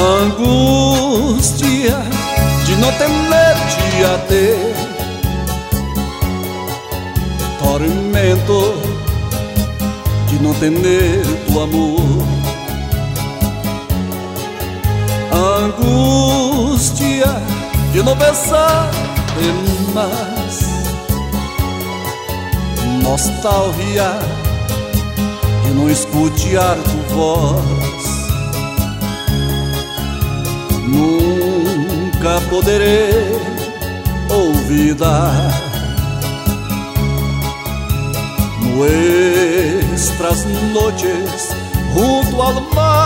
Angústia de não tener-te a ter, tormento de não tener tu amor, angústia de não besar-te mais, nostalgia de não escutar tu voz. Nunca poderei olvidar nuestras noches junto al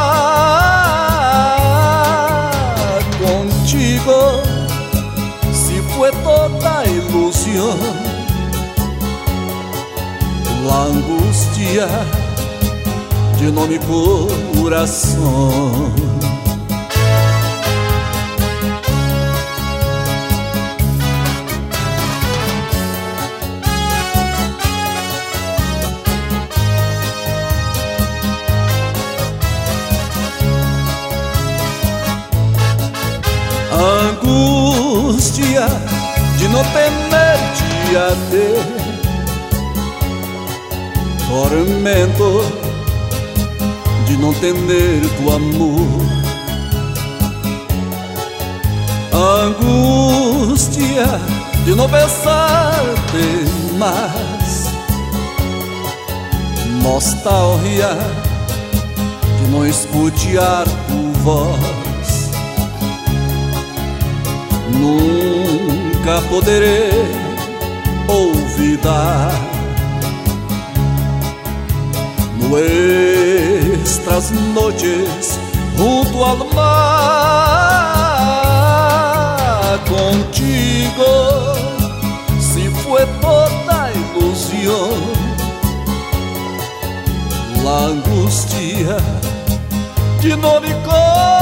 mar. Contigo si fue toda ilusión, la angustia llenó mi corazón. Angústia de não tener-te a ter, tormento de não tener tu amor, angústia de não besar-te mais, nostalgia de não escutar tu voz. Nunca poderei olvidar nuestras noches junto al mar. Contigo si fue toda ilusión, la angustia llenó mi corazón.